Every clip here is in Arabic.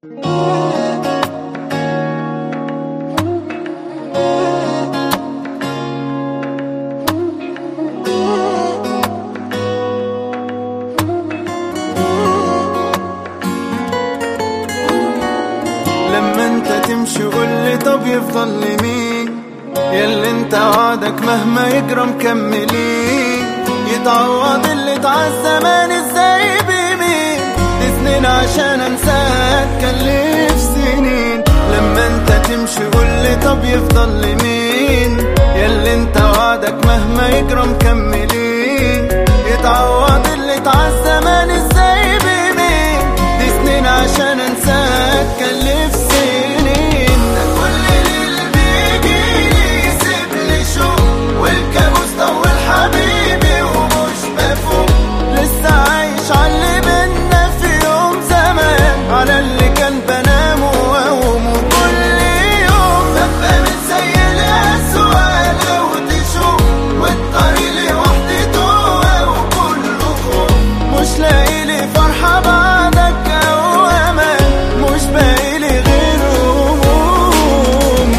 لما انت تمشي قولي طب يفضل لمين؟ ياللي انت وعدك مهما يجرى مكملين. يتعوض اللي اتعز زمان ازاي بمين؟ دي سنين عشان انساك كلف سنين. لما انت تمشي قولي طب يفضل لمين؟ ياللي انت وعدك مهما يجرى مكملين. يتعوض اللي اتعز زمان ازاي بمين؟ دي سنين عشان انساك كلف سنين. ده كل ليل بيجيلي يسيبلي شوق والكابوس طول حبيبي ومش بفوق. لسه عايش عاللي بينا في يوم زمان، على اللي كان بنام واقوم كل يوم ببقى متسيل أسوأ لو تشوف. والطريق لوحدي توه وكله خوف، مش لاقيلي فرحة بعدك أو أمان، مش باقيلي غير هموم.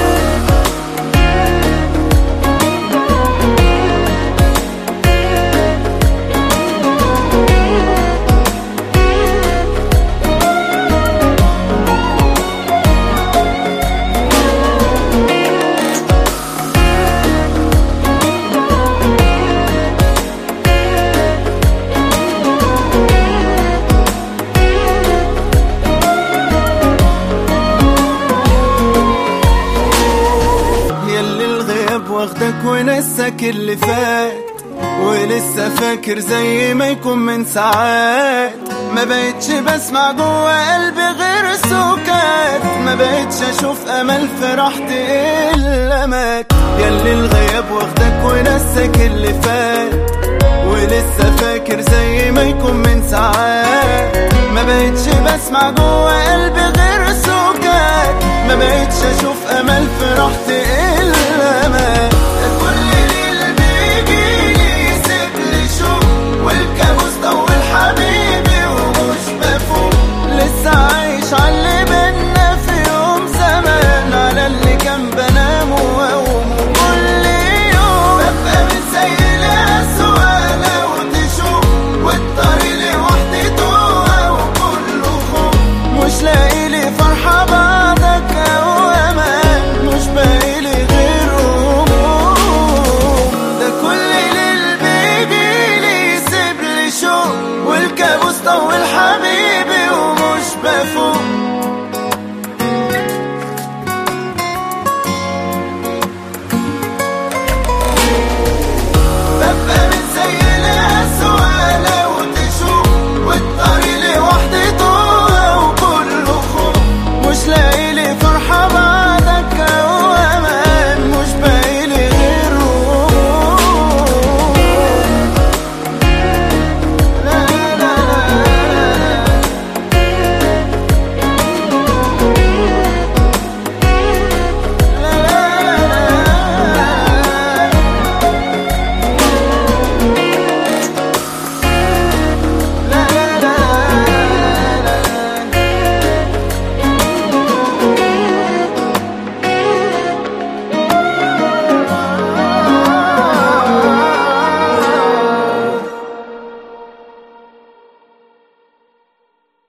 ياللي الغياب واخدك ونسك اللي فات، ولسه فاكر زي ما يكون من ساعات. ما بقتش بسمع جوا قلبي غير سكات، ما بقتش اشوف امل في راحتي الا مات. ياللي الغياب واخدك ونسك اللي فات، ولسه فاكر زي ما يكون من ساعات. ما بقتش بسمع جوا قلبي غير سكات، ما بقتش اشوف امل في راحتي الا مات. كل ليل بيجيلي يسيبلي شوق والكابوس طول حبيبي ومش بفوق. لسه عايش عاللي بينا في يوم زمان، على اللي كان بنام واقوم كل يوم ببقى متسيل أسوأ لو تشوف. والطريق لوحدي توه وكله خوف، مش لاقيلي فرحة بعدك أو أمان، مش باقيلي غير هموم. ده كل ليل بيجيلي يسيبلي شوق والكابوس طول حبيبي ومش بفوق.